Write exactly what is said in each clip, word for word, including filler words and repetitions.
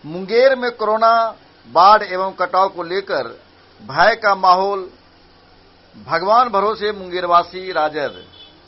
मुंगेर में कोरोना, बाढ़ एवं कटाव को लेकर भय का माहौल। भगवान भरोसे मुंगेरवासी। राजद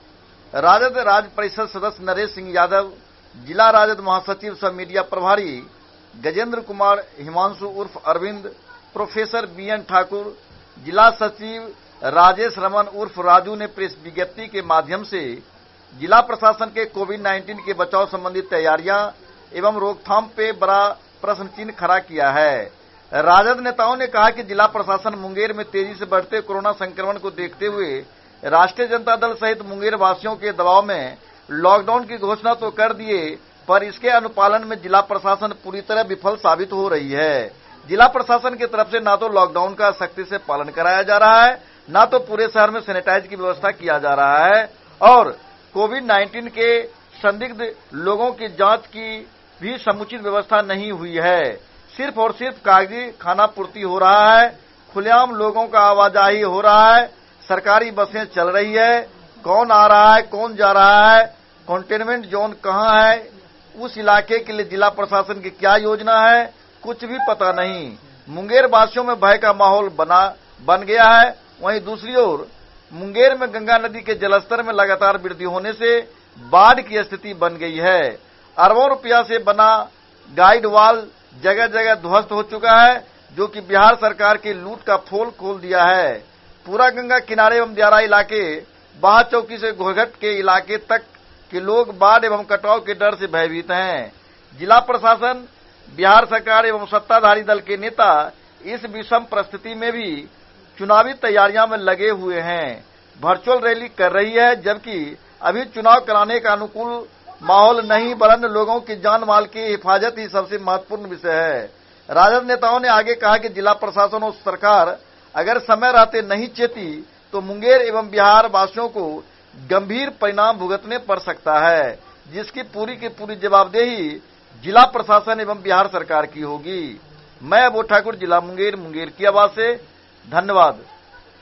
राजद राज्य परिषद सदस्य नरेश सिंह यादव, जिला राजद महासचिव सह मीडिया प्रभारी गजेंद्र कुमार हिमांशु उर्फ Arvind, professor B N Thakur, जिला सचिव राजेश रमन उर्फ राजू ने प्रेस विज्ञप्ति के माध्यम से जिला प्रशासन के कोविड नाइन्टीन के बचाव संबंधी तैयारियां एवं रोकथाम पे बड़ा प्रश्न चिन्ह खड़ा किया है। राजद नेताओं ने कहा कि जिला प्रशासन मुंगेर में तेजी से बढ़ते कोरोना संक्रमण को देखते हुए राष्ट्रीय जनता दल सहित मुंगेर वासियों के दबाव में लॉकडाउन की घोषणा तो कर दिए, पर इसके अनुपालन में जिला प्रशासन पूरी तरह विफल साबित हो रही है। जिला प्रशासन की तरफ से न तो लॉकडाउन का सख्ती से पालन कराया जा रहा है, न तो पूरे शहर में सैनिटाइज की व्यवस्था किया जा रहा है और कोविड नाइन्टीन के संदिग्ध लोगों की जांच की भी समुचित व्यवस्था नहीं हुई है। सिर्फ और सिर्फ कागजी खाना पूर्ति हो रहा है, खुलेआम लोगों का आवाजाही हो रहा है, सरकारी बसें चल रही है, कौन आ रहा है कौन जा रहा है, कंटेनमेंट जोन कहां है, उस इलाके के लिए जिला प्रशासन की क्या योजना है, कुछ भी पता नहीं। मुंगेर वासियों में भय का माहौल बना बन गया है। वहीं दूसरी ओर मुंगेर में गंगा नदी के जलस्तर में लगातार वृद्धि होने से बाढ़ की स्थिति बन गई है। अरबों रुपया से बना गाइड वॉल जगह जगह ध्वस्त हो चुका है, जो कि बिहार सरकार की लूट का पोल खोल दिया है। पूरा गंगा किनारे एवं दियारा इलाके, बाह चौकी से घोघट के इलाके तक के लोग बाढ़ एवं कटाव के डर से भयभीत हैं। जिला प्रशासन, बिहार सरकार एवं सत्ताधारी दल के नेता इस विषम परिस्थिति में भी चुनावी तैयारियां में लगे हुए हैं। वर्चुअल रैली कर रही है, जबकि अभी चुनाव कराने का अनुकूल माहौल नहीं, वरन लोगों की जान माल की हिफाजत ही सबसे महत्वपूर्ण विषय है। राजद नेताओं ने आगे कहा कि जिला प्रशासन और सरकार अगर समय रहते नहीं चेती तो मुंगेर एवं बिहार वासियों को गंभीर परिणाम भुगतने पड़ सकता है, जिसकी पूरी की पूरी जवाबदेही जिला प्रशासन एवं बिहार सरकार की होगी। मैं अबू ठाकुर, जिला मुंगेर, मुंगेर की आवाज से। धन्यवाद।